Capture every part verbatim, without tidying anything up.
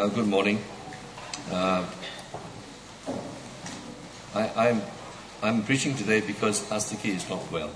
Uh, good morning. Uh, I, I'm I'm preaching today because Astiki is not well.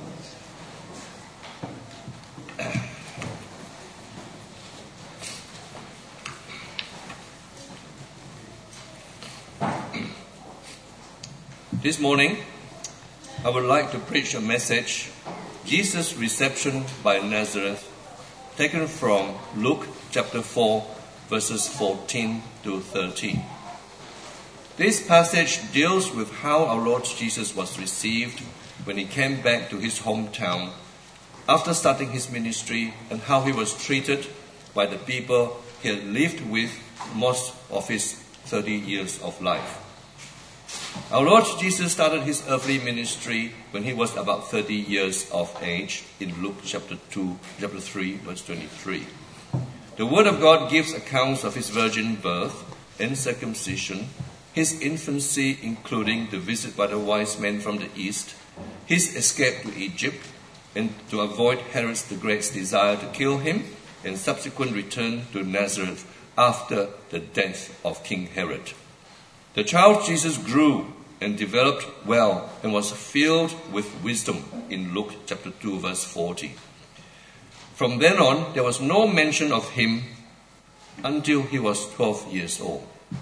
This morning, I would like to preach a message, Jesus' reception by Nazareth, taken from Luke chapter four, verses fourteen to thirteen. This passage deals with how our Lord Jesus was received when he came back to his hometown after starting his ministry, and how he was treated by the people he had lived with most of his thirty years of life. Our Lord Jesus started his earthly ministry when he was about thirty years of age in Luke chapter two, chapter three, verse twenty-three. The Word of God gives accounts of his virgin birth and circumcision, his infancy, including the visit by the wise men from the east, his escape to Egypt, and to avoid Herod the Great's desire to kill him, and subsequent return to Nazareth after the death of King Herod. The child Jesus grew and developed well and was filled with wisdom in Luke chapter two, verse forty. From then on, there was no mention of him until he was twelve years old.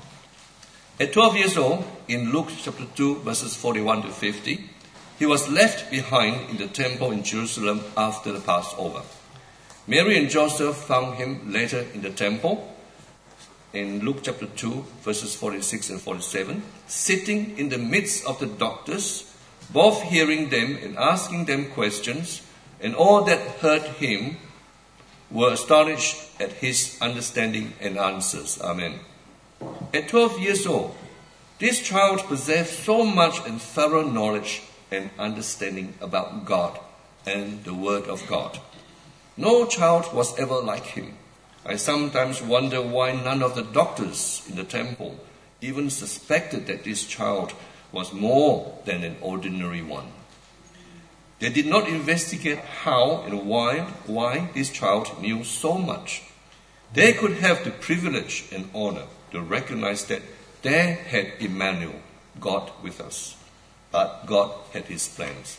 At twelve years old, in Luke chapter two, verses forty-one to fifty, he was left behind in the temple in Jerusalem after the Passover. Mary and Joseph found him later in the temple, in Luke chapter two, verses forty-six and forty-seven, sitting in the midst of the doctors, both hearing them and asking them questions, and all that heard him were astonished at his understanding and answers. Amen. At twelve years old, this child possessed so much and thorough knowledge and understanding about God and the Word of God. No child was ever like him. I sometimes wonder why none of the doctors in the temple even suspected that this child was more than an ordinary one. They did not investigate how and why, why this child knew so much. They could have the privilege and honor to recognize that they had Emmanuel, God with us. But God had his plans.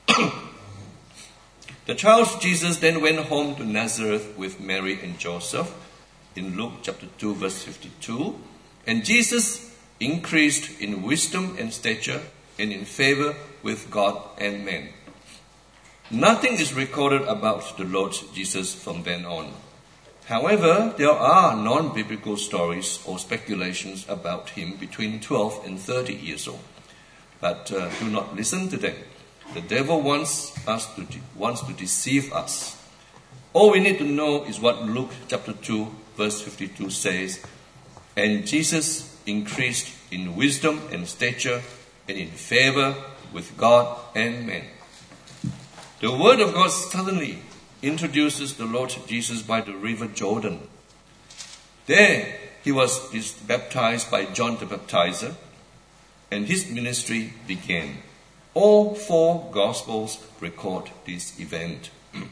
The child Jesus then went home to Nazareth with Mary and Joseph in Luke chapter two, verse fifty-two. And Jesus increased in wisdom and stature and in favor with God and men. Nothing is recorded about the Lord Jesus from then on. However, there are non-biblical stories or speculations about him between twelve and thirty years old. But uh, do not listen to them. The devil wants us to de- wants to deceive us. All we need to know is what Luke chapter two, verse fifty-two says. And Jesus increased in wisdom and stature and in favor with God and men. The Word of God suddenly introduces the Lord Jesus by the river Jordan. There he was baptized by John the Baptizer, and his ministry began. All four Gospels record this event.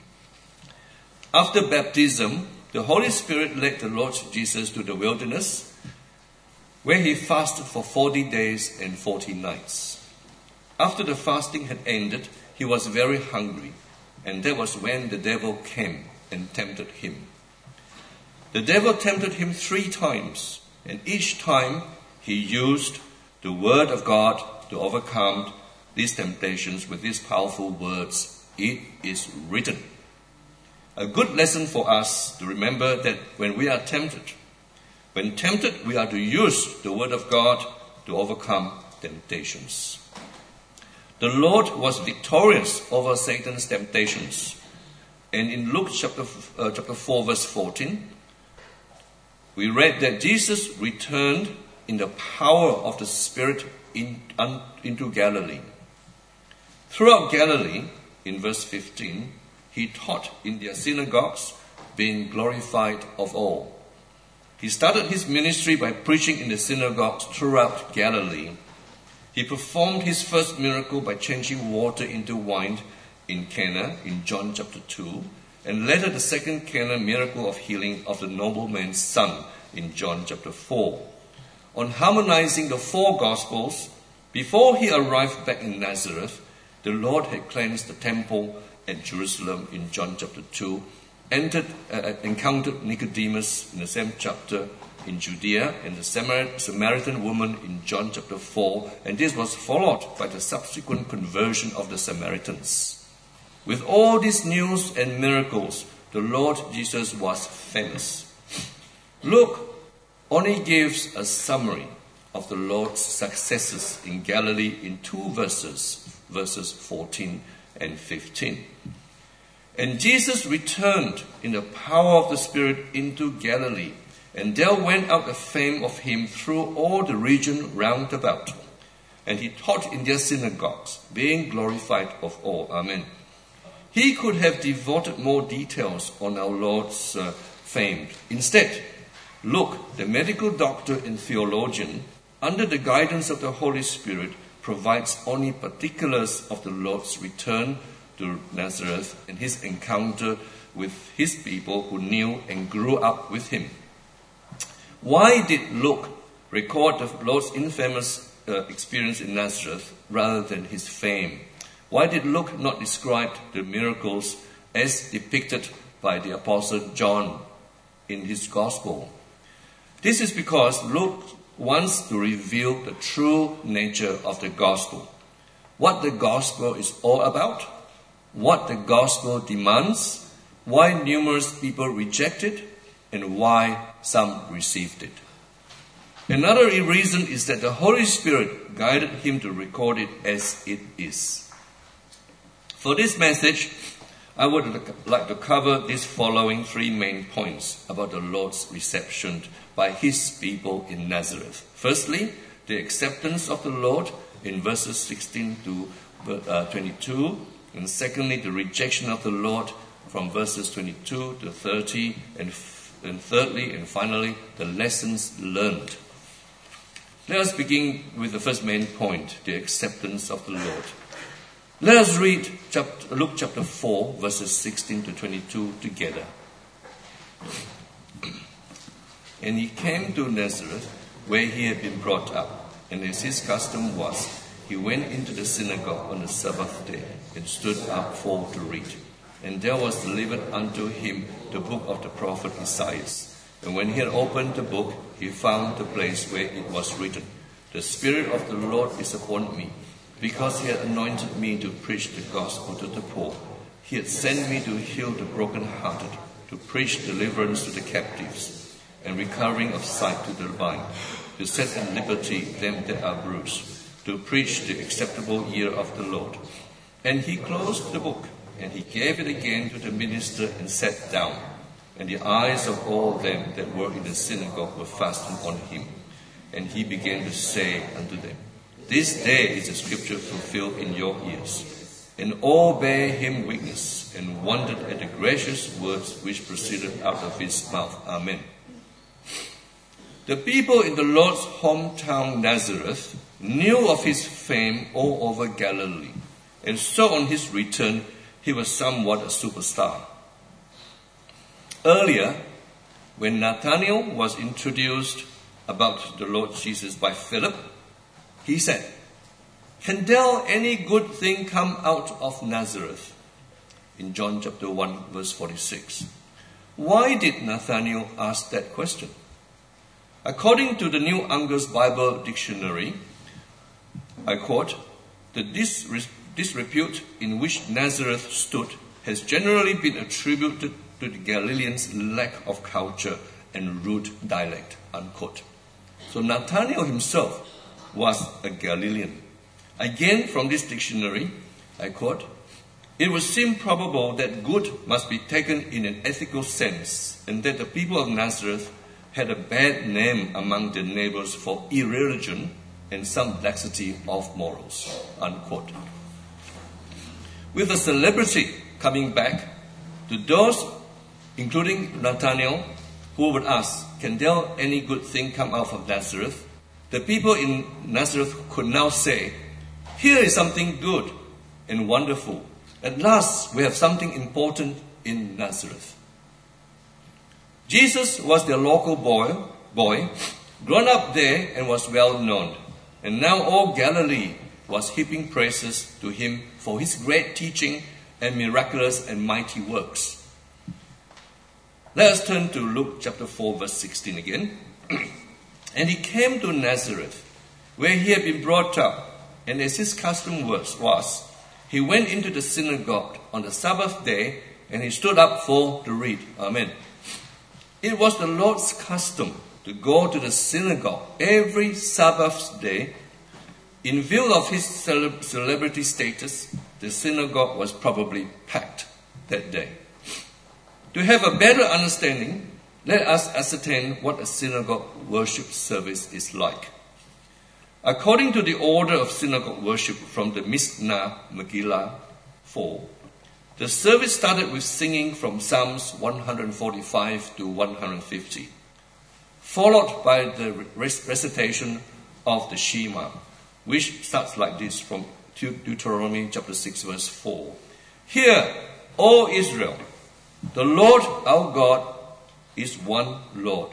After baptism, the Holy Spirit led the Lord Jesus to the wilderness, where he fasted for forty days and forty nights. After the fasting had ended, he was very hungry, and that was when the devil came and tempted him. The devil tempted him three times, and each time he used the Word of God to overcome these temptations with these powerful words, "It is written." A good lesson for us to remember that when we are tempted, when tempted, we are to use the Word of God to overcome temptations. The Lord was victorious over Satan's temptations. And in Luke chapter, uh, chapter four, verse fourteen, we read that Jesus returned in the power of the Spirit in, un, into Galilee. Throughout Galilee, in verse fifteen, he taught in their synagogues, being glorified of all. He started his ministry by preaching in the synagogues throughout Galilee. He performed his first miracle by changing water into wine in Cana in John chapter two, and later the second Cana miracle of healing of the nobleman's son in John chapter four. On harmonizing the four Gospels, before he arrived back in Nazareth, the Lord had cleansed the temple at Jerusalem in John chapter two, entered, uh, encountered Nicodemus in the same chapter in Judea, and the Samar- Samaritan woman in John chapter four, and this was followed by the subsequent conversion of the Samaritans. With all these news and miracles, the Lord Jesus was famous. Luke only gives a summary of the Lord's successes in Galilee in two verses, verses fourteen and fifteen. And Jesus returned in the power of the Spirit into Galilee, and there went out the fame of him through all the region round about. And he taught in their synagogues, being glorified of all. Amen. He could have devoted more details on our Lord's uh, fame. Instead, Luke, the medical doctor and theologian, under the guidance of the Holy Spirit, provides only particulars of the Lord's return to Nazareth and his encounter with his people who knew and grew up with him. Why did Luke record the Lord's infamous uh, experience in Nazareth rather than his fame? Why did Luke not describe the miracles as depicted by the Apostle John in his Gospel? This is because Luke wants to reveal the true nature of the Gospel, what the Gospel is all about, what the Gospel demands, why numerous people reject it, and why some received it. Another reason is that the Holy Spirit guided him to record it as it is. For this message, I would like to cover these following three main points about the Lord's reception by his people in Nazareth. Firstly, the acceptance of the Lord in verses sixteen to twenty-two. And secondly, the rejection of the Lord from verses twenty-two to thirty. And, and thirdly, and finally, the lessons learned. Let us begin with the first main point, the acceptance of the Lord. Let us read chapter, Luke chapter four, verses sixteen to twenty-two together. And he came to Nazareth, where he had been brought up. And as his custom was, he went into the synagogue on the Sabbath day, and stood up for to read. And there was delivered unto him the book of the prophet Isaiah. And when he had opened the book, he found the place where it was written, The Spirit of the Lord is upon me, because he had anointed me to preach the gospel to the poor. He had sent me to heal the brokenhearted, to preach deliverance to the captives, and recovering of sight to the blind, to set at liberty them that are bruised, to preach the acceptable year of the Lord. And he closed the book, and he gave it again to the minister and sat down. And the eyes of all them that were in the synagogue were fastened on him. And he began to say unto them, This day is the scripture fulfilled in your ears. And all bare him witness, and wondered at the gracious words which proceeded out of his mouth. Amen. The people in the Lord's hometown Nazareth knew of his fame all over Galilee, and so on his return he was somewhat a superstar. Earlier, when Nathanael was introduced about the Lord Jesus by Philip, he said, Can there any good thing come out of Nazareth? In John chapter one, verse forty-six. Why did Nathanael ask that question? According to the New Angus Bible Dictionary, I quote, the disre- disrepute in which Nazareth stood has generally been attributed to the Galileans' lack of culture and rude dialect, unquote. So Nathanael himself was a Galilean. Again, from this dictionary, I quote, It would seem probable that good must be taken in an ethical sense, and that the people of Nazareth had a bad name among their neighbors for irreligion and some laxity of morals, unquote. With a celebrity coming back, to those, including Nathanael, who would ask, Can there any good thing come out of Nazareth? The people in Nazareth could now say, Here is something good and wonderful. At last, we have something important in Nazareth. Jesus was their local boy boy, grown up there and was well known. And now all Galilee was heaping praises to him for his great teaching and miraculous and mighty works. Let us turn to Luke chapter four, verse sixteen again. And he came to Nazareth, where he had been brought up, and as his custom was, was, he went into the synagogue on the Sabbath day, and he stood up for to read. Amen. It was the Lord's custom to go to the synagogue every Sabbath day. In view of his cele- celebrity status, the synagogue was probably packed that day. To have a better understanding, let us ascertain what a synagogue worship service is like. According to the order of synagogue worship from the Mishnah Megillah four, the service started with singing from Psalms one forty-five to one fifty, followed by the recitation of the Shema, which starts like this from Deuteronomy chapter six, verse four. Hear, O Israel, the Lord our God is one Lord.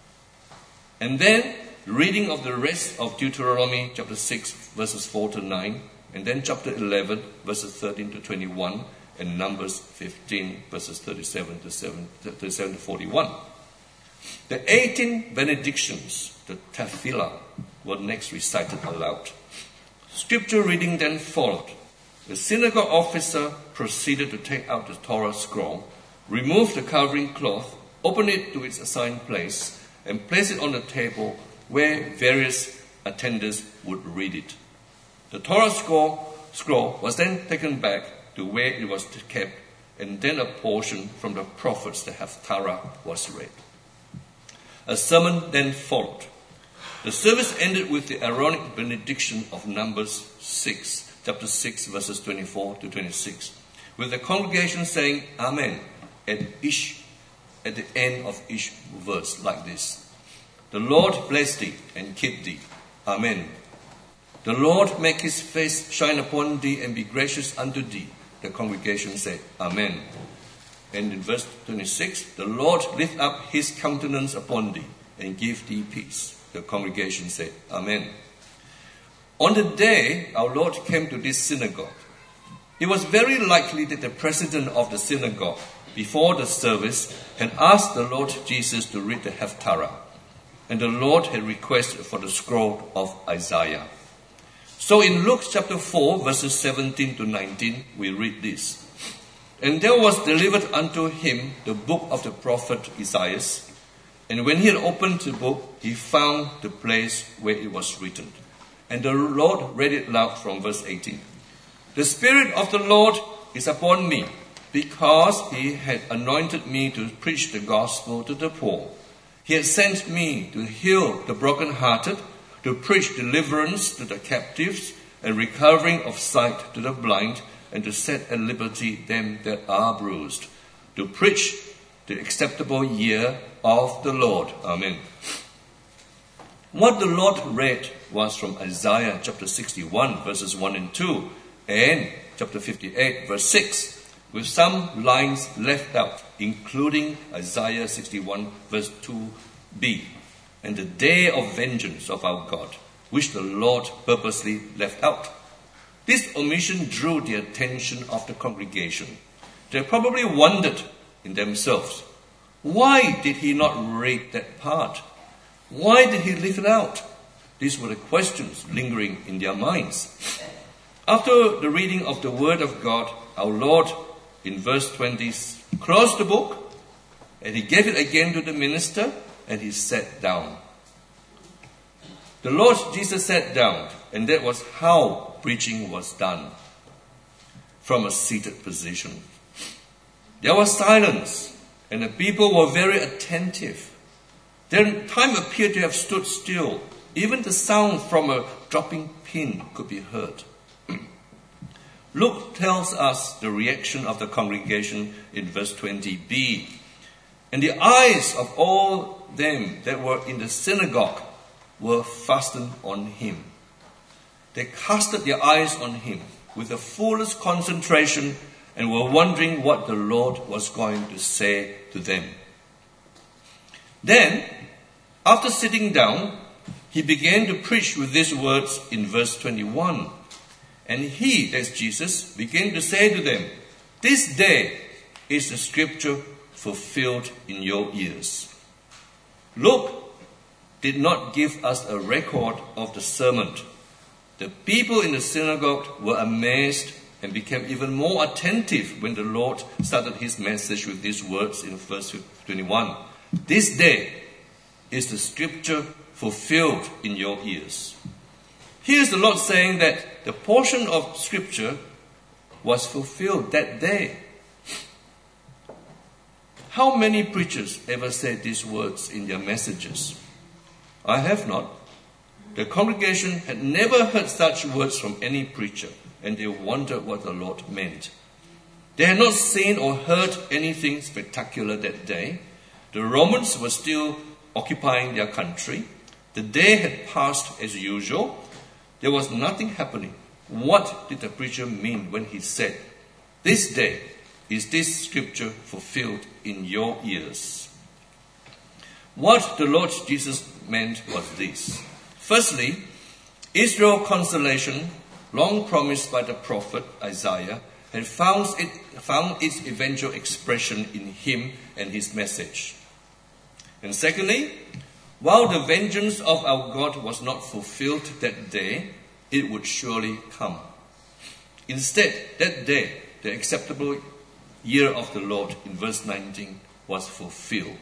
And then reading of the rest of Deuteronomy chapter six, verses four to nine, and then chapter eleven, verses thirteen to twenty-one, and Numbers fifteen, verses thirty-seven to forty-one. The eighteen benedictions, the tefillah, were next recited aloud. Scripture reading then followed. The synagogue officer proceeded to take out the Torah scroll, remove the covering cloth, open it to its assigned place, and place it on the table where various attendants would read it. The Torah scroll, scroll was then taken back to where it was kept, and then a portion from the prophets, the Haftarah, was read. A sermon then followed. The service ended with the Aaronic benediction of Numbers six, chapter six, verses twenty-four to twenty-six, with the congregation saying Amen at each at the end of each verse, like this. The Lord bless thee and keep thee. Amen. The Lord make his face shine upon thee and be gracious unto thee. The congregation said Amen. And in verse twenty-six, the Lord lift up his countenance upon thee and give thee peace. The congregation said Amen. On the day our Lord came to this synagogue, it was very likely that the president of the synagogue, before the service, had asked the Lord Jesus to read the Haftarah, and the Lord had requested for the scroll of Isaiah. So in Luke chapter four, verses seventeen to nineteen, we read this. And there was delivered unto him the book of the prophet Isaiah. And when he had opened the book, he found the place where it was written. And the Lord read it loud from verse eighteen. The Spirit of the Lord is upon me, because he had anointed me to preach the gospel to the poor. He had sent me to heal the brokenhearted, to preach deliverance to the captives, and recovering of sight to the blind, and to set at liberty them that are bruised, to preach the acceptable year of the Lord. Amen. What the Lord read was from Isaiah chapter sixty-one, verses one and two, and chapter fifty-eight, verse six, with some lines left out, including Isaiah sixty-one, verse two b, and the day of vengeance of our God, which the Lord purposely left out. This omission drew the attention of the congregation. They probably wondered in themselves, why did he not read that part? Why did he leave it out? These were the questions lingering in their minds. After the reading of the word of God, our Lord, in verse twenty, closed the book, and he gave it again to the minister, and he sat down. The Lord Jesus sat down, and that was how preaching was done, from a seated position. There was silence, and the people were very attentive. Their time appeared to have stood still. Even the sound from a dropping pin could be heard. Luke tells us the reaction of the congregation in verse twenty b. And the eyes of all them that were in the synagogue were fastened on him. They casted their eyes on him with the fullest concentration and were wondering what the Lord was going to say to them. Then, After sitting down, he began to preach with these words in verse twenty-one. And he, that's Jesus, began to say to them, "This day is the scripture fulfilled in your ears." Luke did not give us a record of the sermon. The people in the synagogue were amazed and became even more attentive when the Lord started his message with these words in verse twenty-one. "This day is the scripture fulfilled in your ears." Here's the Lord saying that the portion of scripture was fulfilled that day. How many preachers ever said these words in their messages? I have not. The congregation had never heard such words from any preacher, and they wondered what the Lord meant. They had not seen or heard anything spectacular that day. The Romans were still occupying their country. The day had passed as usual. There was nothing happening. What did the preacher mean when he said, "This day is this scripture fulfilled in your ears"? What the Lord Jesus meant was this. Firstly, Israel's consolation, long promised by the prophet Isaiah, had found, it, found its eventual expression in him and his message. And secondly, while the vengeance of our God was not fulfilled that day, it would surely come. Instead, that day, the acceptable year of the Lord, in verse nineteen, was fulfilled.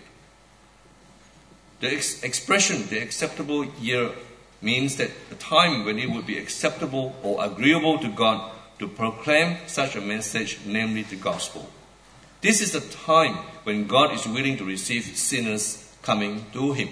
The ex- expression, the acceptable year, means that the time when it would be acceptable or agreeable to God to proclaim such a message, namely the gospel. This is the time when God is willing to receive sinners coming to him.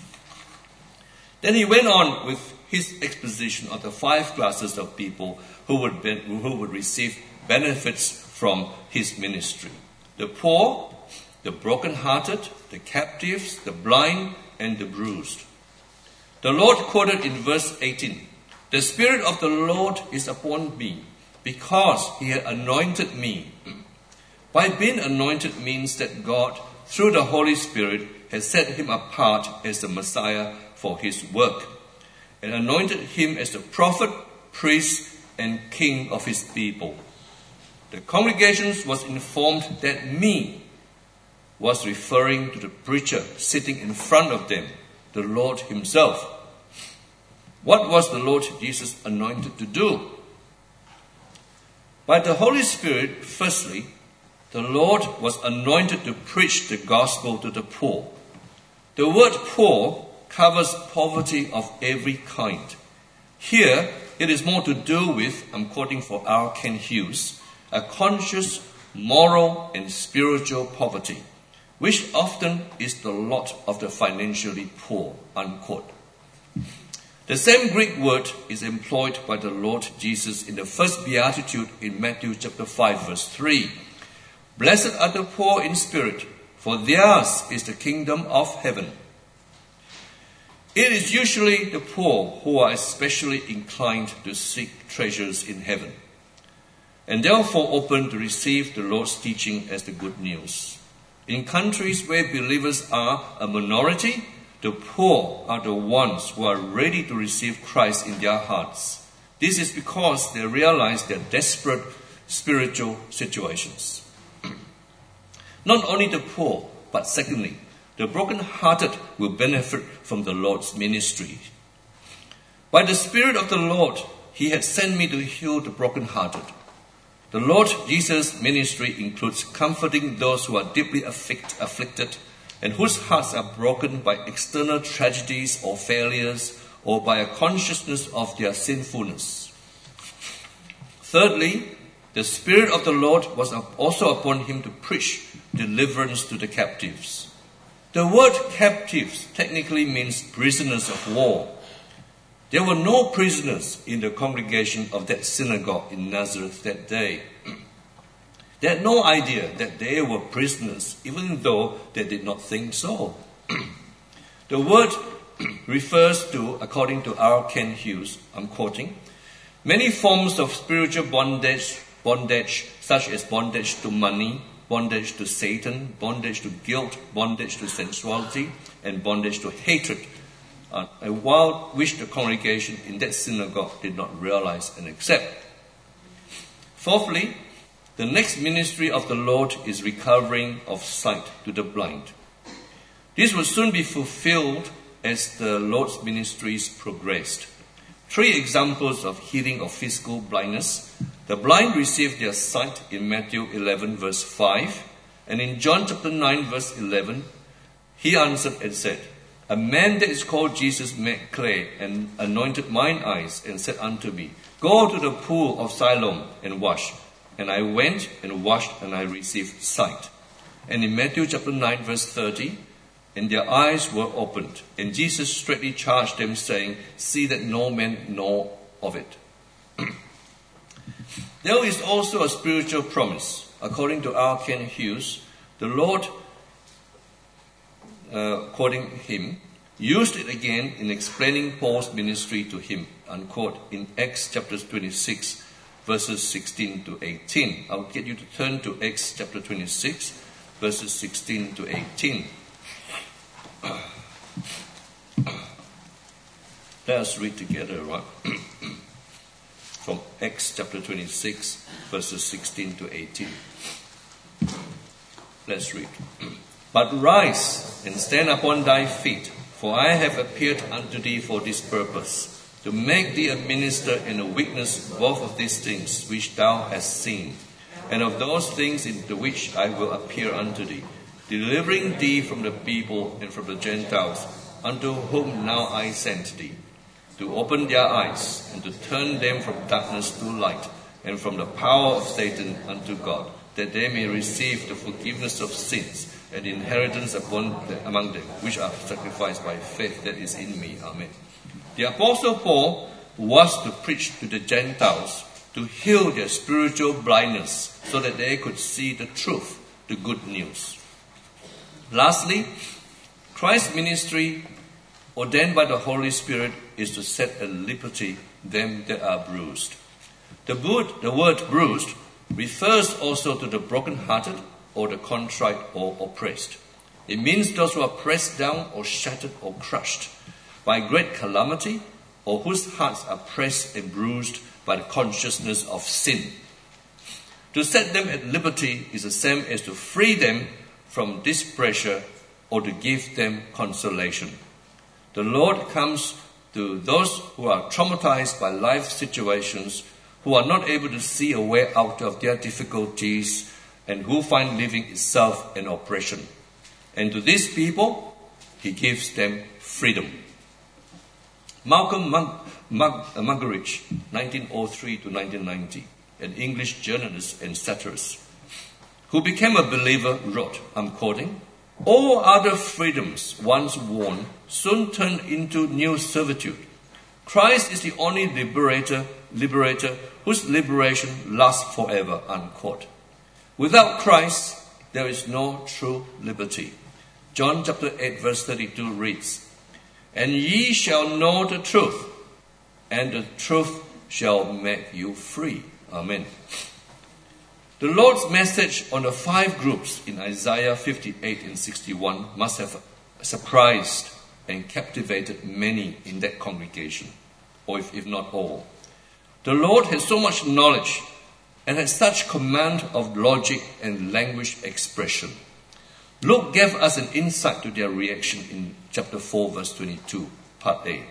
Then he went on with his exposition of the five classes of people who would, be, who would receive benefits from his ministry. The poor, the broken-hearted, the captives, the blind, and the bruised. The Lord quoted in verse eighteen, "The Spirit of the Lord is upon me, because he had anointed me." By being anointed means that God, through the Holy Spirit, has set him apart as the Messiah for his work, and anointed him as the prophet, priest, and king of his people. The congregation was informed that "me" was referring to the preacher sitting in front of them, the Lord himself. What was the Lord Jesus anointed to do? By the Holy Spirit, firstly, the Lord was anointed to preach the gospel to the poor. The word poor covers poverty of every kind. Here, it is more to do with, I'm quoting for R. Ken Hughes, a conscious, moral, and spiritual poverty, which often is the lot of the financially poor, unquote. The same Greek word is employed by the Lord Jesus in the first beatitude in Matthew chapter five, verse three. "Blessed are the poor in spirit, for theirs is the kingdom of heaven." It is usually the poor who are especially inclined to seek treasures in heaven, and therefore open to receive the Lord's teaching as the good news. In countries where believers are a minority, the poor are the ones who are ready to receive Christ in their hearts. This is because they realize their desperate spiritual situations. Not only the poor, but secondly, the broken-hearted will benefit from the Lord's ministry. By the Spirit of the Lord, he had sent me to heal the broken-hearted. The Lord Jesus' ministry includes comforting those who are deeply afflict, afflicted and whose hearts are broken by external tragedies or failures or by a consciousness of their sinfulness. Thirdly, the Spirit of the Lord was also upon him to preach deliverance to the captives. The word captives technically means prisoners of war. There were no prisoners in the congregation of that synagogue in Nazareth that day. They had no idea that they were prisoners, even though they did not think so. The word refers to, according to R. Ken Hughes, I'm quoting, many forms of spiritual bondage, bondage such as bondage to money, bondage to Satan, bondage to guilt, bondage to sensuality, and bondage to hatred, uh, while which the congregation in that synagogue did not realize and accept. Fourthly, the next ministry of the Lord is recovering of sight to the blind. This will soon be fulfilled as the Lord's ministries progressed. Three examples of healing of physical blindness. The blind received their sight in Matthew eleven verse five, and in John chapter nine verse eleven, he answered and said, A man that is called Jesus made clay and anointed mine eyes and said unto me, Go to the pool of Siloam and wash. And I went and washed and I received sight. And in Matthew chapter nine verse thirty, and their eyes were opened. And Jesus straightly charged them, saying, See that no man know of it. There is also a spiritual promise. According to R. Ken Hughes, the Lord, uh, quoting him, used it again in explaining Paul's ministry to him, unquote, in Acts chapter twenty-six, verses sixteen to eighteen. I'll get you to turn to Acts chapter twenty-six, verses sixteen to eighteen. Let us read together, right? From Acts chapter twenty-six, verses sixteen to eighteen. Let's read. But rise and stand upon thy feet, for I have appeared unto thee for this purpose, to make thee a minister in the weakness both of these things which thou hast seen, and of those things into which I will appear unto thee, delivering thee from the people and from the Gentiles, unto whom now I sent thee, to open their eyes, and to turn them from darkness to light, and from the power of Satan unto God, that they may receive the forgiveness of sins, and inheritance upon the, among them, which are sacrificed by faith that is in me. Amen. The Apostle Paul was to preach to the Gentiles, to heal their spiritual blindness, so that they could see the truth, the good news. Lastly, Christ's ministry, ordained by the Holy Spirit, is to set at liberty them that are bruised. The word, the word bruised refers also to the broken-hearted or the contrite or oppressed. It means those who are pressed down or shattered or crushed by great calamity, or whose hearts are pressed and bruised by the consciousness of sin. To set them at liberty is the same as to free them from this pressure or to give them consolation. The Lord comes to those who are traumatized by life situations, who are not able to see a way out of their difficulties, and who find living itself an oppression. And to these people, he gives them freedom. Malcolm Mug- Mug- Muggeridge, nineteen oh three to nineteen ninety, an English journalist and satirist, who became a believer, wrote, I'm quoting, All other freedoms once won soon turned into new servitude. Christ is the only liberator, liberator whose liberation lasts forever, unquote. Without Christ, there is no true liberty. John chapter eight verse thirty-two reads, And ye shall know the truth, and the truth shall make you free. Amen. The Lord's message on the five groups in Isaiah fifty-eight and sixty-one must have surprised and captivated many in that congregation, or if, if not all. The Lord has so much knowledge and has such command of logic and language expression. Luke gave us an insight to their reaction in chapter four, verse twenty-two, part A.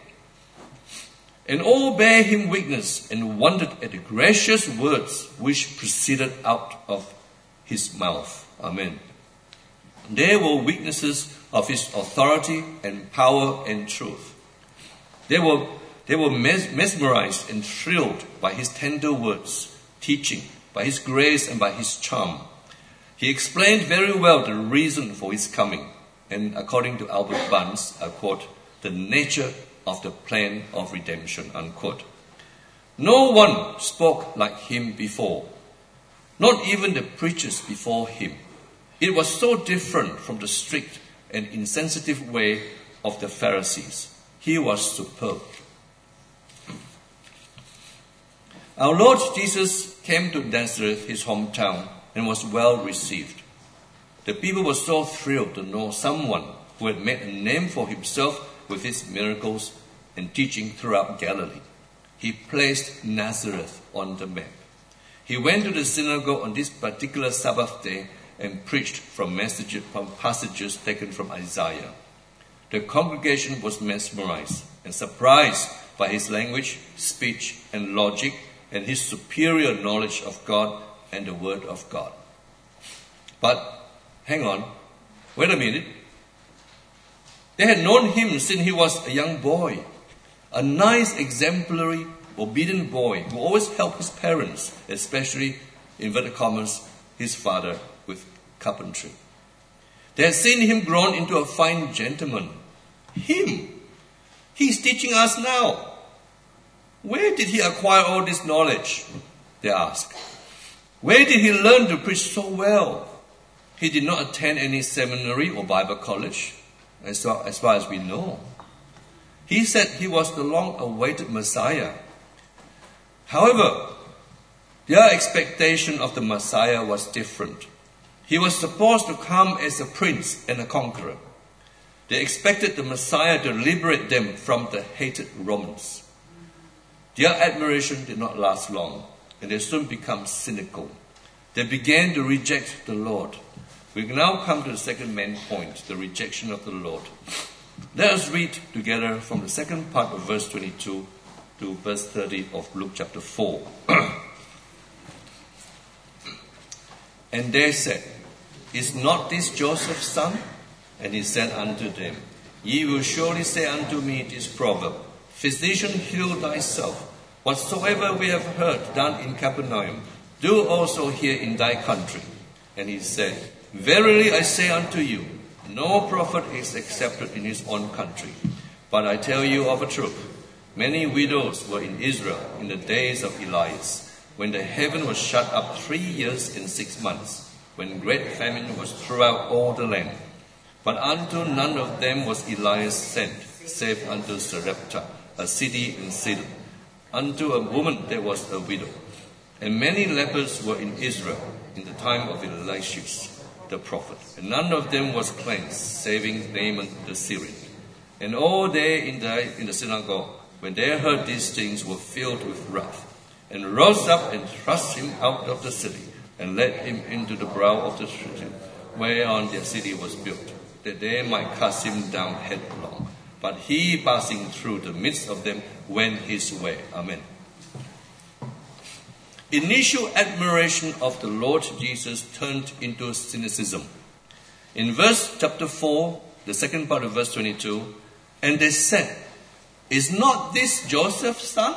And all bare him witness and wondered at the gracious words which proceeded out of his mouth. Amen. They were witnesses of his authority and power and truth. They were, they were mes- mesmerized and thrilled by his tender words, teaching, by his grace and by his charm. He explained very well the reason for his coming, and according to Albert Barnes, I quote, the nature of the plan of redemption, unquote. No one spoke like him before, not even the preachers before him. It was so different from the strict and insensitive way of the Pharisees. He was superb. Our Lord Jesus came to Nazareth, his hometown, and was well received. The people were so thrilled to know someone who had made a name for himself with his miracles and teaching throughout Galilee. He placed Nazareth on the map. He went to the synagogue on this particular Sabbath day and preached from, messages, from passages taken from Isaiah. The congregation was mesmerized and surprised by his language, speech, and logic, and his superior knowledge of God and the Word of God. But, hang on, wait a minute. They had known him since he was a young boy, a nice, exemplary, obedient boy who always helped his parents, especially, inverted commas, his father, with carpentry. They had seen him grown into a fine gentleman. Him! He's teaching us now. Where did he acquire all this knowledge? They asked. Where did he learn to preach so well? He did not attend any seminary or Bible college, as far as, far as we know. He said he was the long-awaited Messiah. However, their expectation of the Messiah was different. He was supposed to come as a prince and a conqueror. They expected the Messiah to liberate them from the hated Romans. Their admiration did not last long, and they soon became cynical. They began to reject the Lord. We now come to the second main point, the rejection of the Lord. Let us read together from the second part of verse twenty-two to verse thirty of Luke chapter four. And they said, Is not this Joseph's son? And he said unto them, Ye will surely say unto me this proverb, Physician, heal thyself. Whatsoever we have heard done in Capernaum, do also here in thy country. And he said, Verily I say unto you, no prophet is accepted in his own country. But I tell you of a truth, many widows were in Israel in the days of Elias, when the heaven was shut up three years and six months, when great famine was throughout all the land. But unto none of them was Elias sent, save unto Sarepta, a city in Sidon, unto a woman that was a widow. And many lepers were in Israel in the time of Elisha the prophet, and none of them was cleansed, saving Naaman the Syrian. And all they in the, in the synagogue, when they heard these things, were filled with wrath, and rose up and thrust him out of the city, and led him into the brow of the street, whereon their city was built, that they might cast him down headlong. But he, passing through the midst of them, went his way. Amen. Initial admiration of the Lord Jesus turned into cynicism. In verse chapter four, the second part of verse twenty-two, and they said, Is not this Joseph's son?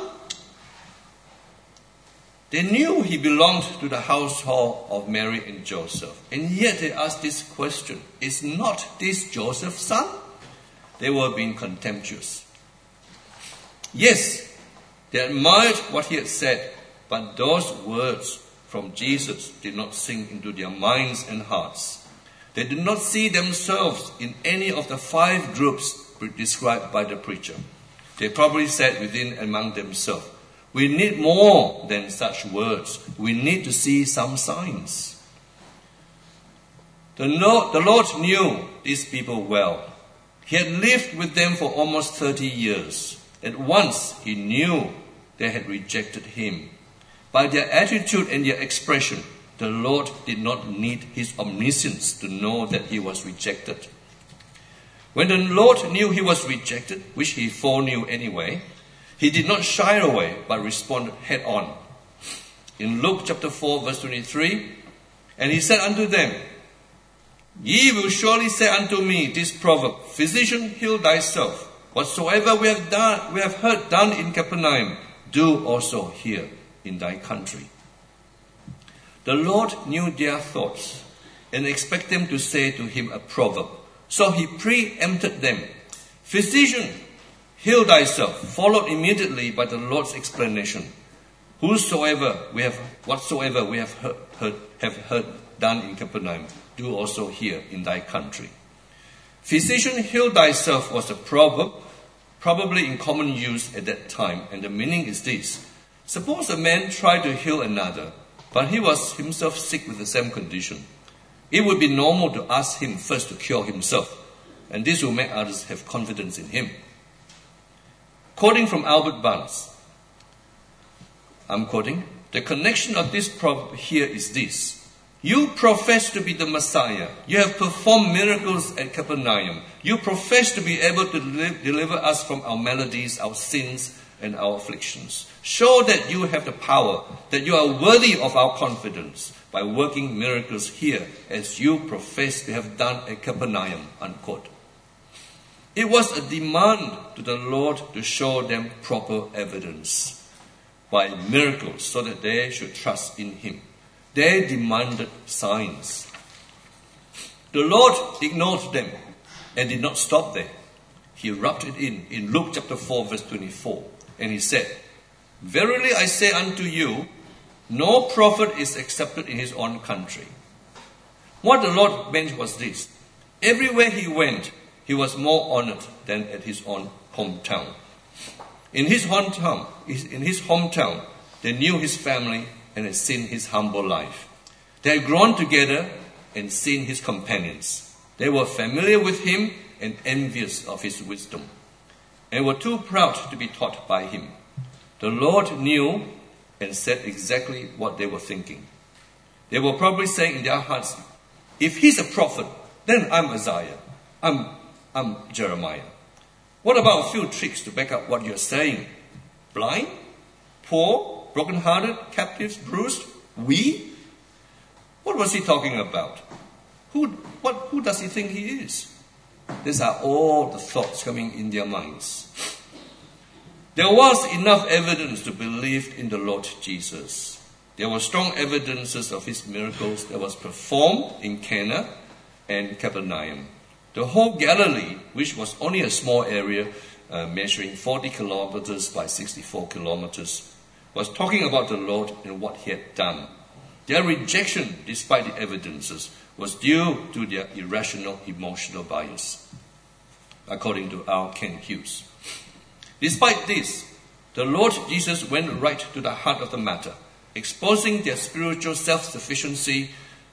They knew he belonged to the household of Mary and Joseph, and yet they asked this question, Is not this Joseph's son? They were being contemptuous. Yes, they admired what he had said, but those words from Jesus did not sink into their minds and hearts. They did not see themselves in any of the five groups described by the preacher. They probably said within among themselves, We need more than such words. We need to see some signs. The Lord knew these people well. He had lived with them for almost thirty years. At once he knew they had rejected him. By their attitude and their expression, the Lord did not need his omniscience to know that he was rejected. When the Lord knew he was rejected, which he foreknew anyway, he did not shy away, but responded head on. In Luke chapter four, verse twenty-three, And he said unto them, Ye will surely say unto me this proverb, Physician, heal thyself. Whatsoever we have done, we have heard done in Capernaum, do also here in thy country. The Lord knew their thoughts and expected them to say to him a proverb. So he preempted them. Physician, heal thyself, followed immediately by the Lord's explanation. Whosoever we have, whatsoever we have heard, heard, have heard done in Capernaum, do also here in thy country. Physician, heal thyself was a proverb, probably in common use at that time, and the meaning is this. Suppose a man tried to heal another, but he was himself sick with the same condition. It would be normal to ask him first to cure himself, and this will make others have confidence in him. Quoting from Albert Barnes, I'm quoting, "The connection of this proverb here is this. You profess to be the Messiah. You have performed miracles at Capernaum. You profess to be able to deliver us from our maladies, our sins, and our afflictions. Show that you have the power, that you are worthy of our confidence by working miracles here as you profess to have done at Capernaum," unquote. It was a demand to the Lord to show them proper evidence by miracles so that they should trust in him. They demanded signs. The Lord ignored them and did not stop there. He rubbed it in in Luke chapter four verse twenty-four, and he said, "Verily I say unto you, no prophet is accepted in his own country." What the Lord meant was this: everywhere he went, he was more honored than at his own hometown. In his hometown, in his hometown, they knew his family and had seen his humble life. They had grown together and seen his companions. They were familiar with him and envious of his wisdom, and were too proud to be taught by him. The Lord knew and said exactly what they were thinking. They were probably saying in their hearts, "If he's a prophet, then I'm Isaiah. I'm, I'm Jeremiah. What about a few tricks to back up what you're saying? Blind? Poor? Broken-hearted? Captives? Bruised? We? What was he talking about? Who, what, who does he think he is?" These are all the thoughts coming in their minds. There was enough evidence to believe in the Lord Jesus. There were strong evidences of his miracles that was performed in Cana and Capernaum. The whole Galilee, which was only a small area uh, measuring forty kilometers by sixty-four kilometers, was talking about the Lord and what he had done. Their rejection, despite the evidences, was due to their irrational emotional bias, according to R. Kent Hughes. Despite this, the Lord Jesus went right to the heart of the matter, exposing their spiritual self-sufficiency,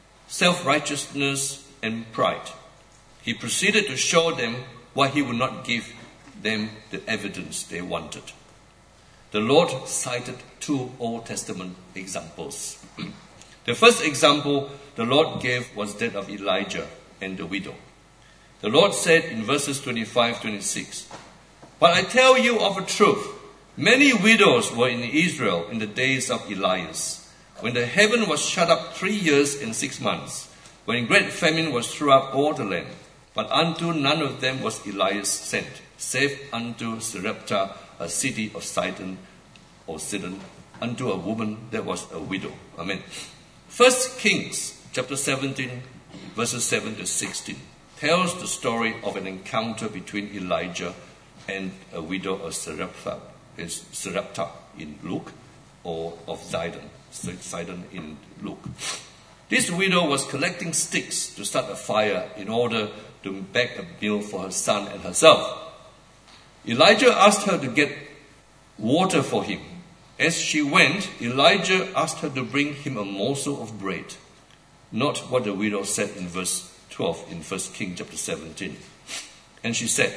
self-righteousness, and pride. He proceeded to show them why he would not give them the evidence they wanted. The Lord cited two Old Testament examples. The first example the Lord gave was that of Elijah and the widow. The Lord said in verses twenty-five to twenty-six, "But I tell you of a truth, many widows were in Israel in the days of Elias, when the heaven was shut up three years and six months, when great famine was throughout all the land. But unto none of them was Elias sent, save unto Sarepta, a city of Sidon or Sidon, unto a woman that was a widow." Amen. First Kings chapter seventeen, verses seven to sixteen, tells the story of an encounter between Elijah and a widow of Sarepta, is Sarepta in Luke, or of Sidon, Sidon in Luke. This widow was collecting sticks to start a fire in order to bake a meal for her son and herself. Elijah asked her to get water for him. As she went, Elijah asked her to bring him a morsel of bread. Note what the widow said in verse twelve in First Kings chapter seventeen. And she said,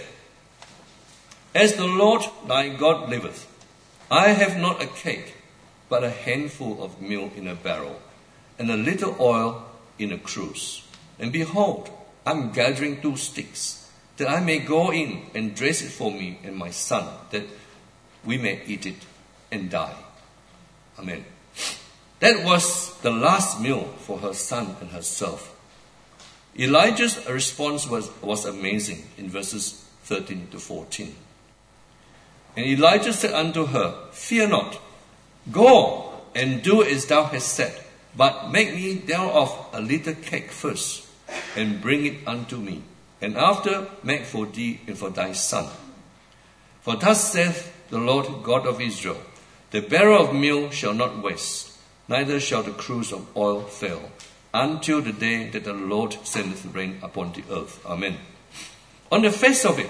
"As the Lord thy God liveth, I have not a cake, but a handful of meal in a barrel, and a little oil in a cruse. And behold, I am gathering two sticks, that I may go in and dress it for me and my son, that we may eat it and die." Amen. That was the last meal for her son and herself. Elijah's response was, was amazing in verses thirteen to fourteen. And Elijah said unto her, "Fear not, go and do as thou hast said, but make me thereof a little cake first, and bring it unto me, and after make for thee and for thy son. For thus saith the Lord God of Israel, the barrel of meal shall not waste, neither shall the cruse of oil fail, until the day that the Lord sendeth rain upon the earth." Amen. On the face of it,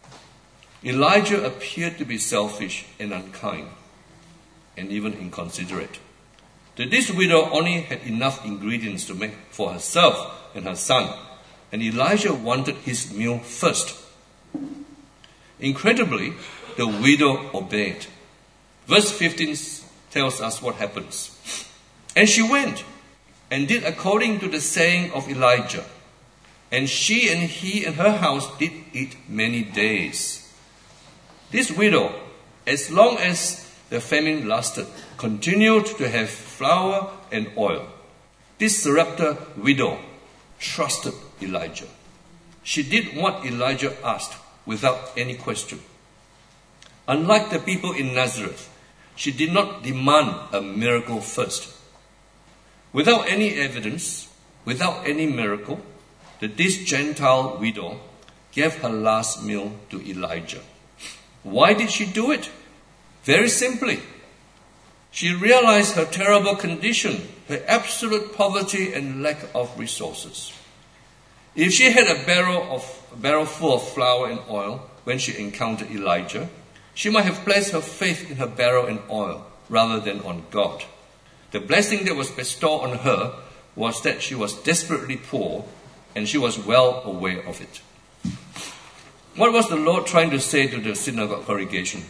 Elijah appeared to be selfish and unkind, and even inconsiderate. that this widow only had enough ingredients to make for herself and her son, and Elijah wanted his meal first. Incredibly, the widow obeyed. Verse fifteen tells us what happens. And she went and did according to the saying of Elijah. And she and he and her house did eat many days. This widow, as long as the famine lasted, continued to have flour and oil. This Sarepta widow trusted Elijah. She did what Elijah asked without any question. Unlike the people in Nazareth, she did not demand a miracle first. Without any evidence, without any miracle, that this Gentile widow gave her last meal to Elijah. Why did she do it? Very simply, she realized her terrible condition, her absolute poverty and lack of resources. If she had a barrel of a barrel full of flour and oil when she encountered Elijah, she might have placed her faith in her barrel and oil rather than on God. The blessing that was bestowed on her was that she was desperately poor, and she was well aware of it. What was the Lord trying to say to the synagogue congregation?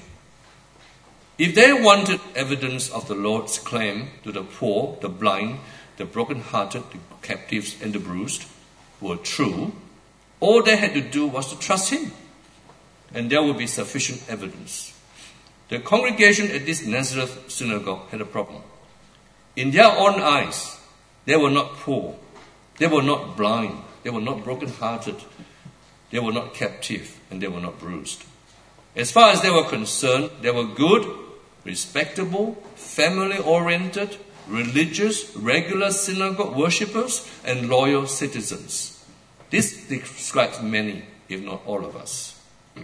If they wanted evidence of the Lord's claim to the poor, the blind, the broken-hearted, the captives, and the bruised were true, all they had to do was to trust Him, and there would be sufficient evidence. The congregation at this Nazareth synagogue had a problem. In their own eyes, they were not poor, they were not blind, they were not broken-hearted, they were not captive, and they were not bruised. As far as they were concerned, they were good, respectable, family-oriented, religious, regular synagogue worshippers, and loyal citizens. This describes many, if not all of us.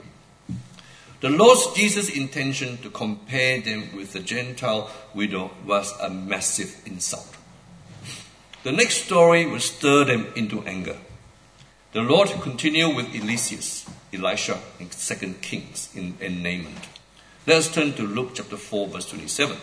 The Lord Jesus' intention to compare them with the Gentile widow was a massive insult. The next story will stir them into anger. The Lord continued with Eliseus, Elisha, in Second Kings, in, in Naaman. Let us turn to Luke chapter four, verse twenty-seven.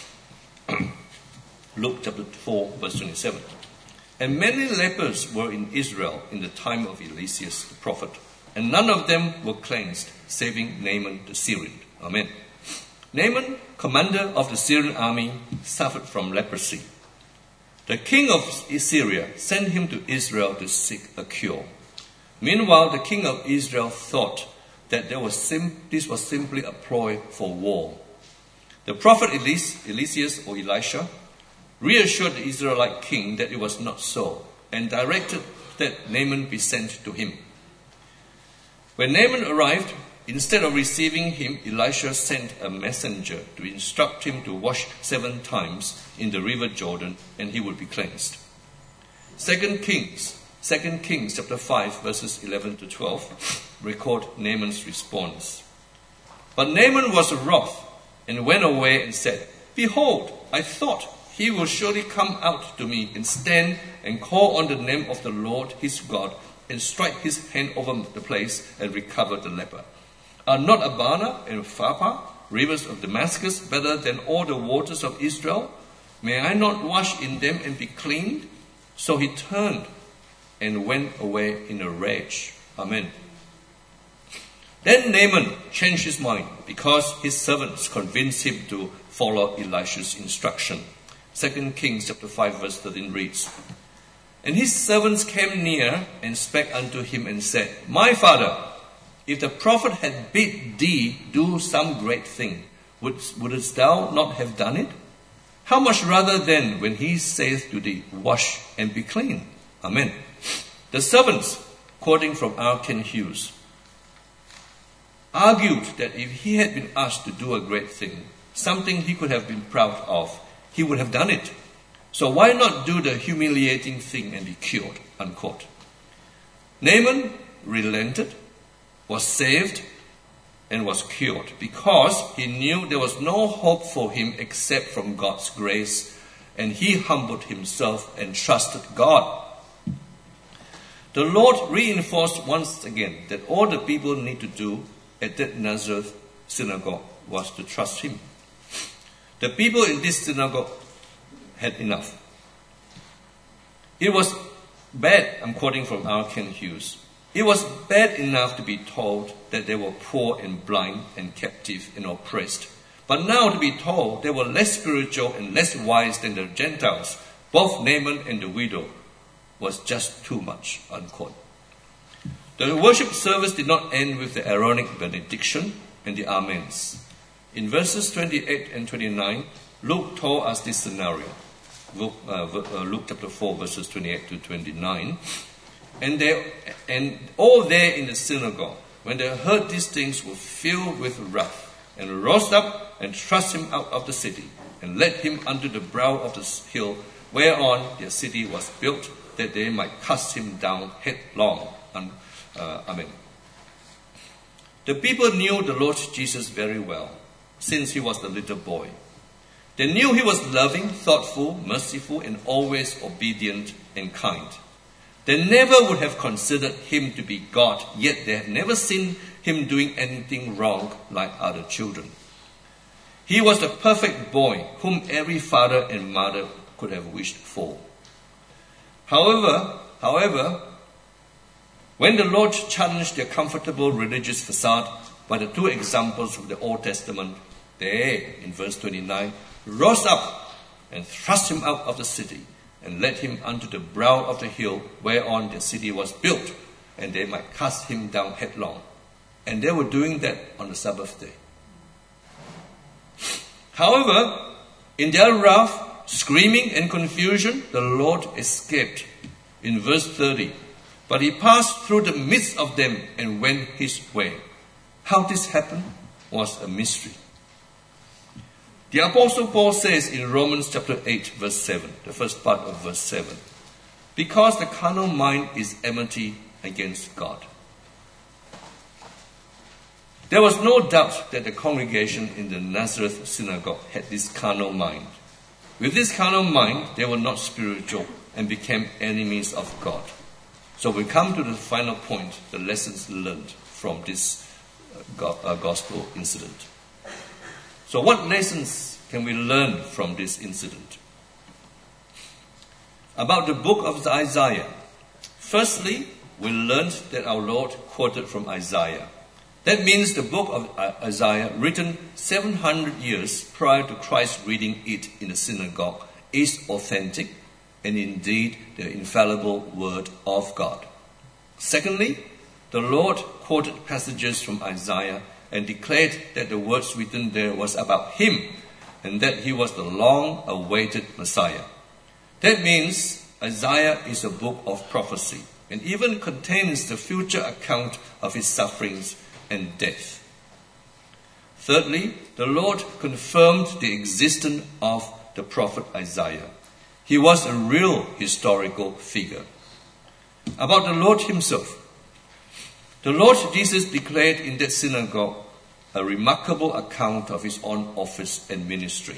Luke chapter four, verse twenty-seven. And many lepers were in Israel in the time of Eliseus the prophet, and none of them were cleansed, saving Naaman the Syrian. Amen. Naaman, commander of the Syrian army, suffered from leprosy. The king of Syria sent him to Israel to seek a cure. Meanwhile, the king of Israel thought that there was sim- this was simply a ploy for war. The prophet Elis- Eliseus or Elisha reassured the Israelite king that it was not so, and directed that Naaman be sent to him. When Naaman arrived, instead of receiving him, Elisha sent a messenger to instruct him to wash seven times in the river Jordan, and he would be cleansed. Second Kings, Second Kings chapter five, verses eleven to twelve, record Naaman's response. But Naaman was wroth and went away and said, Behold, I thought he will surely come out to me and stand and call on the name of the Lord his God and strike his hand over the place and recover the leper. Are not Abana and Pharpar, rivers of Damascus, better than all the waters of Israel? May I not wash in them and be cleaned? So he turned and went away in a rage. Amen. Then Naaman changed his mind because his servants convinced him to follow Elisha's instruction. Second Kings chapter five verse thirteen reads, And his servants came near and spake unto him and said, My father, if the prophet had bid thee do some great thing, would, wouldst thou not have done it? How much rather then when he saith to thee, Wash and be clean? Amen. The servants, quoting from R. Kent Hughes, argued that if he had been asked to do a great thing, something he could have been proud of, he would have done it. So why not do the humiliating thing and be cured? Unquote. Naaman relented, was saved, and was cured because he knew there was no hope for him except from God's grace, and he humbled himself and trusted God. The Lord reinforced once again that all the people need to do at that Nazareth synagogue was to trust Him. The people in this synagogue had enough. It was bad, I'm quoting from R. Kent Hughes, it was bad enough to be told that they were poor and blind and captive and oppressed. But now to be told they were less spiritual and less wise than the Gentiles, both Naaman and the widow, was just too much, unquote. The worship service did not end with the Aaronic benediction and the Amens. In verses twenty-eight and twenty-nine, Luke told us this scenario. Luke, uh, Luke chapter four, verses twenty-eight to twenty-nine. And they, and all there in the synagogue, when they heard these things, were filled with wrath, and rose up and thrust him out of the city, and led him unto the brow of the hill, whereon their city was built, that they might cast him down headlong. And, uh, Amen. The people knew the Lord Jesus very well, since he was a little boy. They knew he was loving, thoughtful, merciful, and always obedient and kind. They never would have considered him to be God, yet they have never seen him doing anything wrong like other children. He was the perfect boy whom every father and mother could have wished for. However, however, when the Lord challenged their comfortable religious facade by the two examples of the Old Testament, they, in verse twenty-nine, rose up and thrust him out of the city, and led him unto the brow of the hill whereon the city was built, and they might cast him down headlong. And they were doing that on the Sabbath day. However, in their wrath, screaming and confusion, the Lord escaped. In verse thirty, but he passed through the midst of them and went his way. How this happened was a mystery. The Apostle Paul says in Romans chapter eight, verse seven, the first part of verse seven, because the carnal mind is enmity against God. There was no doubt that the congregation in the Nazareth synagogue had this carnal mind. With this carnal mind, they were not spiritual and became enemies of God. So we come to the final point, the lessons learned from this uh, gospel incident. So what lessons can we learn from this incident? About the book of Isaiah. Firstly, we learned that our Lord quoted from Isaiah. That means the book of Isaiah, written seven hundred years prior to Christ reading it in the synagogue, is authentic and indeed the infallible word of God. Secondly, the Lord quoted passages from Isaiah and declared that the words written there was about him and that he was the long-awaited Messiah. That means Isaiah is a book of prophecy and even contains the future account of his sufferings and death. Thirdly, the Lord confirmed the existence of the prophet Isaiah. He was a real historical figure. About the Lord himself. The Lord Jesus declared in that synagogue a remarkable account of his own office and ministry.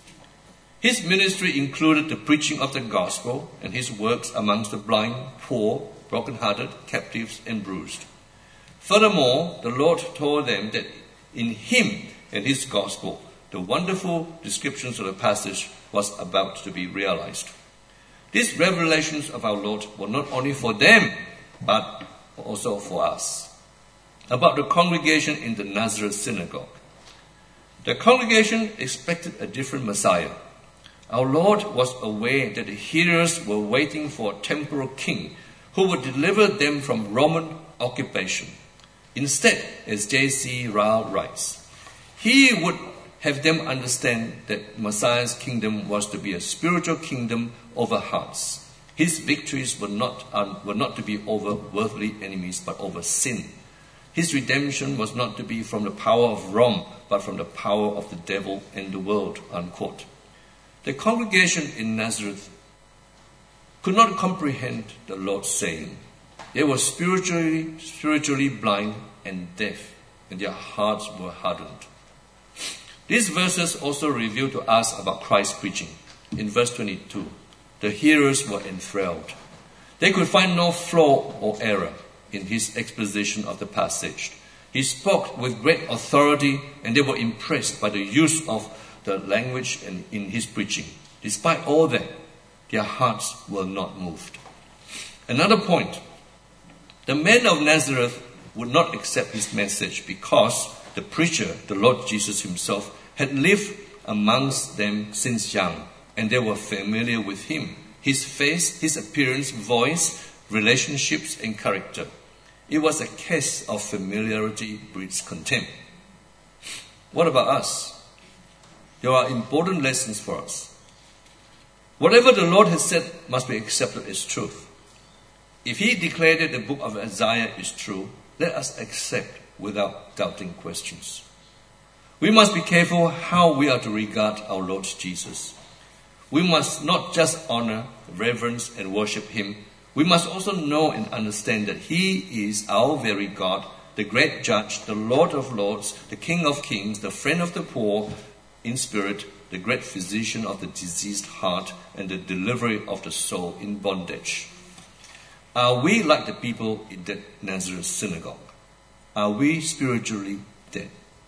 His ministry included the preaching of the gospel and his works amongst the blind, poor, broken-hearted, captives, and bruised. Furthermore, the Lord told them that in him and his gospel, the wonderful descriptions of the passage was about to be realized. These revelations of our Lord were not only for them, but also for us. About the congregation in the Nazareth synagogue. The congregation expected a different Messiah. Our Lord was aware that the hearers were waiting for a temporal king who would deliver them from Roman occupation. Instead, as J C Ryle writes, he would have them understand that Messiah's kingdom was to be a spiritual kingdom over hearts. His victories were not, um, were not to be over worldly enemies, but over sin. His redemption was not to be from the power of Rome, but from the power of the devil and the world, unquote. The congregation in Nazareth could not comprehend the Lord's saying. They were spiritually, spiritually blind and deaf, and their hearts were hardened. These verses also reveal to us about Christ's preaching. In verse twenty-two, the hearers were enthralled. They could find no flaw or error in his exposition of the passage. He spoke with great authority, and they were impressed by the use of the language in his preaching. Despite all that, their hearts were not moved. Another point, the men of Nazareth would not accept his message because the preacher, the Lord Jesus himself, had lived amongst them since young, and they were familiar with him, his face, his appearance, voice, relationships, and character. It was a case of familiarity breeds contempt. What about us? There are important lessons for us. Whatever the Lord has said must be accepted as truth. If he declared that the book of Isaiah is true, let us accept without doubting questions. We must be careful how we are to regard our Lord Jesus. We must not just honor, reverence, and worship him. We must also know and understand that he is our very God, the great judge, the Lord of lords, the King of kings, the friend of the poor in spirit, the great physician of the diseased heart, and the deliverer of the soul in bondage. Are we like the people in that Nazareth synagogue? Are we spiritually dead?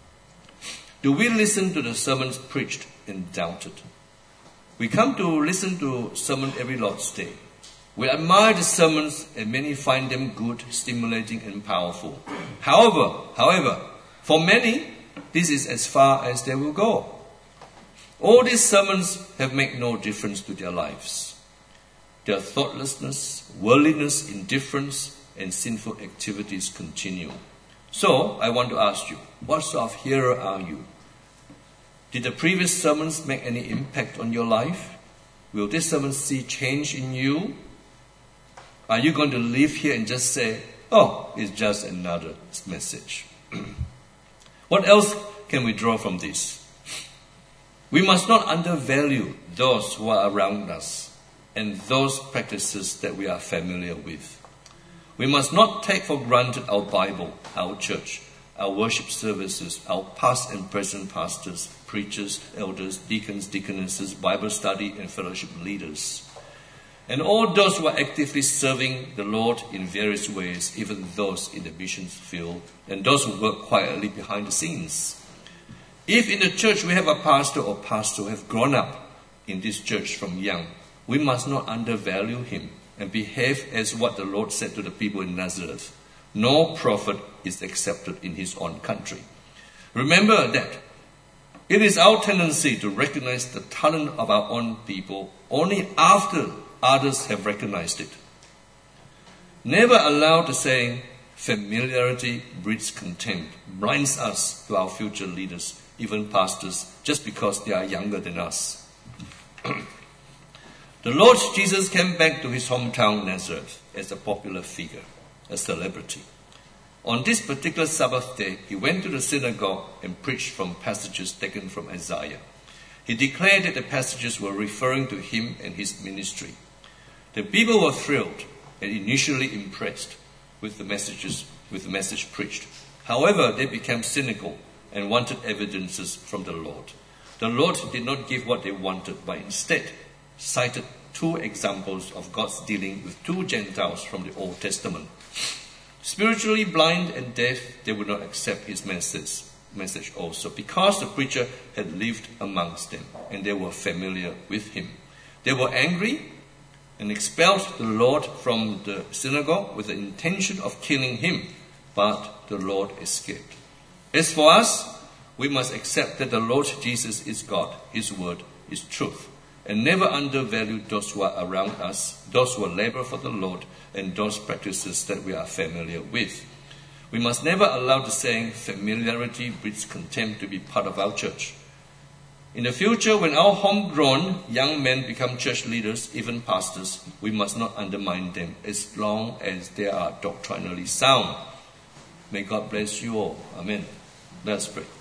Do we listen to the sermons preached and doubted? We come to listen to sermon every Lord's Day. We admire the sermons and many find them good, stimulating and powerful. However, however, for many, this is as far as they will go. All these sermons have made no difference to their lives. Their thoughtlessness, worldliness, indifference, and sinful activities continue. So, I want to ask you, what sort of hearer are you? Did the previous sermons make any impact on your life? Will this sermon see change in you? Are you going to leave here and just say, oh, it's just another message? What else can we draw from this? We must not undervalue those who are around us and those practices that we are familiar with. We must not take for granted our Bible, our church, our worship services, our past and present pastors, preachers, elders, deacons, deaconesses, Bible study and fellowship leaders, and all those who are actively serving the Lord in various ways, even those in the missions field, and those who work quietly behind the scenes. If in the church we have a pastor or pastor who have grown up in this church from young, we must not undervalue him and behave as what the Lord said to the people in Nazareth. No prophet is accepted in his own country. Remember that it is our tendency to recognize the talent of our own people only after others have recognized it. Never allow the saying, familiarity breeds contempt, blinds us to our future leaders, even pastors, just because they are younger than us. The Lord Jesus came back to his hometown Nazareth as a popular figure, a celebrity. On this particular Sabbath day, he went to the synagogue and preached from passages taken from Isaiah. He declared that the passages were referring to him and his ministry. The people were thrilled and initially impressed with the messages, with the message preached. However, they became cynical and wanted evidences from the Lord. The Lord did not give what they wanted, but instead cited two examples of God's dealing with two Gentiles from the Old Testament. Spiritually blind and deaf, they would not accept his message, message also, because the preacher had lived amongst them and they were familiar with him. They were angry and expelled the Lord from the synagogue with the intention of killing him, but the Lord escaped. As for us, we must accept that the Lord Jesus is God, his word is truth, and never undervalue those who are around us, those who labor for the Lord, and those practices that we are familiar with. We must never allow the saying, familiarity breeds contempt, to be part of our church. In the future, when our homegrown young men become church leaders, even pastors, we must not undermine them as long as they are doctrinally sound. May God bless you all. Amen. Let us pray.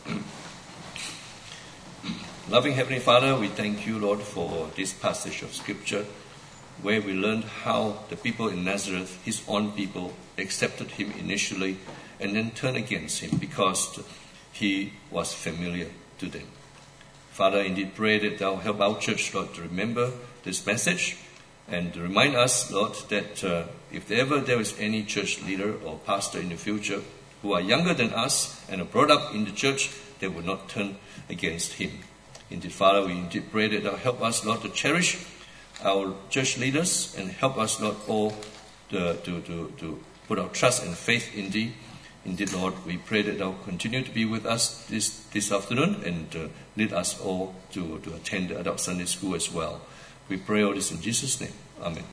Loving Heavenly Father, we thank you, Lord, for this passage of Scripture where we learned how the people in Nazareth, his own people, accepted him initially and then turned against him because he was familiar to them. Father, indeed pray that thou help our church, Lord, to remember this message and remind us, Lord, that uh, if ever there is any church leader or pastor in the future who are younger than us and are brought up in the church, they will not turn against him. Indeed, Father, we indeed pray that thou help us, Lord, to cherish our church leaders and help us, Lord, all to, to, to, to put our trust and faith in thee. Indeed, Lord, we pray that thou continue to be with us this, this afternoon and uh, lead us all to, to attend the adult Sunday school as well. We pray all this in Jesus' name. Amen.